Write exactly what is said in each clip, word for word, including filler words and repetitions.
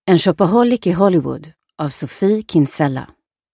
En shopaholic i Hollywood av Sophie Kinsella.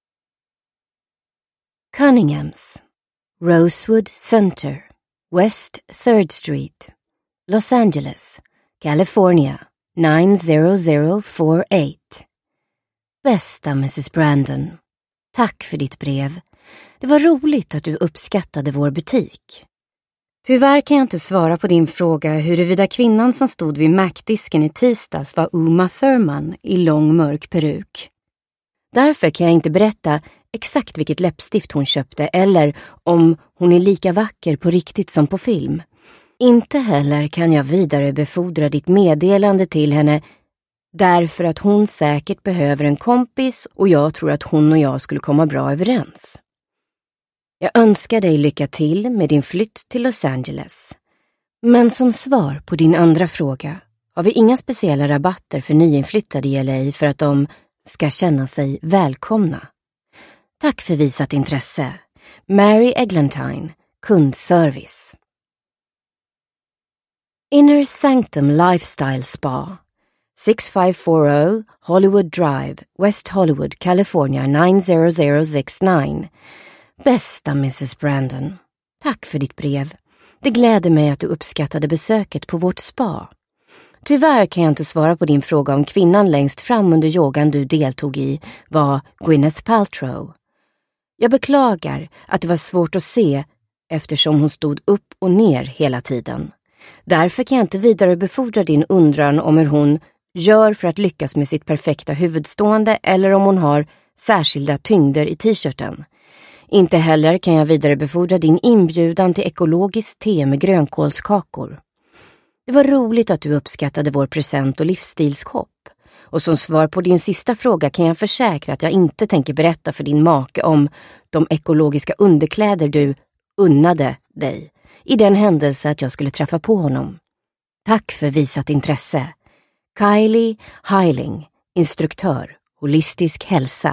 Cunninghams, Rosewood Center, West third Street, Los Angeles, California nine zero zero four eight. Bästa missus Brandon, tack för ditt brev. Det var roligt att du uppskattade vår butik. Tyvärr kan jag inte svara på din fråga huruvida kvinnan som stod vid Mac-disken i tisdags var Uma Thurman i lång mörk peruk. Därför kan jag inte berätta exakt vilket läppstift hon köpte eller om hon är lika vacker på riktigt som på film. Inte heller kan jag vidarebefordra ditt meddelande till henne därför att hon säkert behöver en kompis och jag tror att hon och jag skulle komma bra överens. Jag önskar dig lycka till med din flytt till Los Angeles. Men som svar på din andra fråga har vi inga speciella rabatter för nyinflyttade i L A för att de ska känna sig välkomna. Tack för visat intresse. Mary Eglantine, kundservice. Inner Sanctum Lifestyle Spa, six five four zero Hollywood Drive, West Hollywood, California nine zero zero six nine. Bästa missus Brandon, tack för ditt brev. Det gläder mig att du uppskattade besöket på vårt spa. Tyvärr kan jag inte svara på din fråga om kvinnan längst fram under yogan du deltog i var Gwyneth Paltrow. Jag beklagar att det var svårt att se eftersom hon stod upp och ner hela tiden. Därför kan jag inte vidarebefordra din undran om hur hon gör för att lyckas med sitt perfekta huvudstående eller om hon har särskilda tyngder i t-shirten. Inte heller kan jag vidarebefordra din inbjudan till ekologiskt te med grönkålskakor. Det var roligt att du uppskattade vår present och livsstilskopp. Och som svar på din sista fråga kan jag försäkra att jag inte tänker berätta för din make om de ekologiska underkläder du unnade dig i den händelse att jag skulle träffa på honom. Tack för visat intresse. Kylie Heiling, instruktör, holistisk hälsa.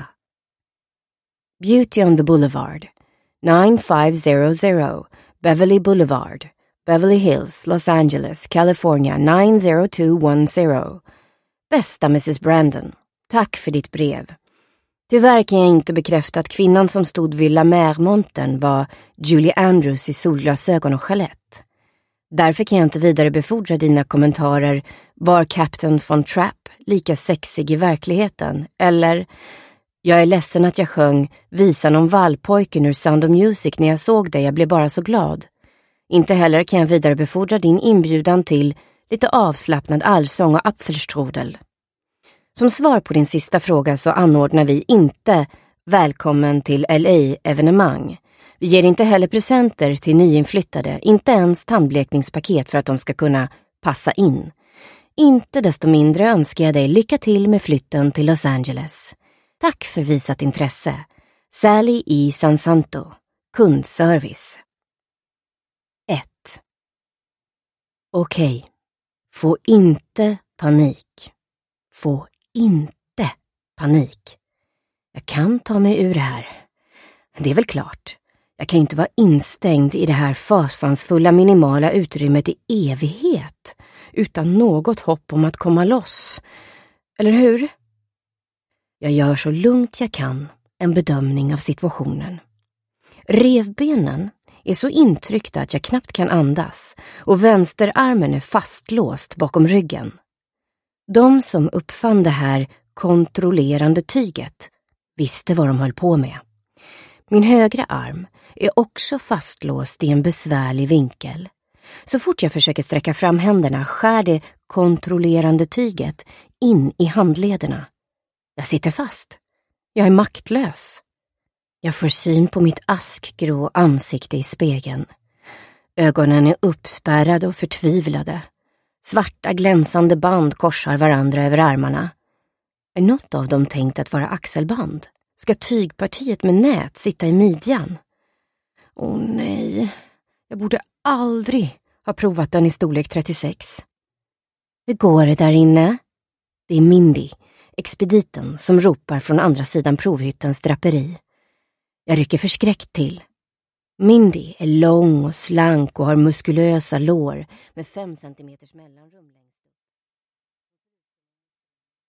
Beauty on the Boulevard, nine five zero zero Beverly Boulevard, Beverly Hills, Los Angeles, California nine zero two one zero. Bästa missus Brandon, tack för ditt brev. Tyvärr kan jag inte bekräfta att kvinnan som stod vid La Mer-montern var Julie Andrews i solglasögon och chalett. Därför kan jag inte vidarebefordra dina kommentarer var Captain von Trapp lika sexig i verkligheten eller jag är ledsen att jag sjöng visan om vallpojken ur Sound of Music när jag såg dig, jag blev bara så glad. Inte heller kan jag vidarebefordra din inbjudan till lite avslappnad allsång och apfelstrudel. Som svar på din sista fråga så anordnar vi inte välkommen till L A-evenemang. Vi ger inte heller presenter till nyinflyttade, inte ens tandblekningspaket för att de ska kunna passa in. Inte desto mindre önskar jag dig lycka till med flytten till Los Angeles. Tack för visat intresse. Sally i San Santo, kundservice. ett. Okej. Okay. Få inte panik. Få inte panik. Jag kan ta mig ur det här. Det är väl klart. Jag kan inte vara instängd i det här fasansfulla minimala utrymmet i evighet utan något hopp om att komma loss. Eller hur? Jag gör så lugnt jag kan en bedömning av situationen. Revbenen är så intryckta att jag knappt kan andas och vänsterarmen är fastlåst bakom ryggen. De som uppfann det här kontrollerande tyget visste vad de höll på med. Min högra arm är också fastlåst i en besvärlig vinkel. Så fort jag försöker sträcka fram händerna skär det kontrollerande tyget in i handlederna. Jag sitter fast. Jag är maktlös. Jag får syn på mitt askgrå ansikte i spegeln. Ögonen är uppspärrade och förtvivlade. Svarta glänsande band korsar varandra över armarna. Är något av dem tänkt att vara axelband? Ska tygpartiet med nät sitta i midjan? Åh nej, jag borde aldrig ha provat den i storlek trettiosex. Hur går det där inne? Det är Mindy, expediten, som ropar från andra sidan provhyttens draperi. Jag rycker förskräckt till. Mindy är lång och slank och har muskulösa lår med fem centimeters mellanrum längs.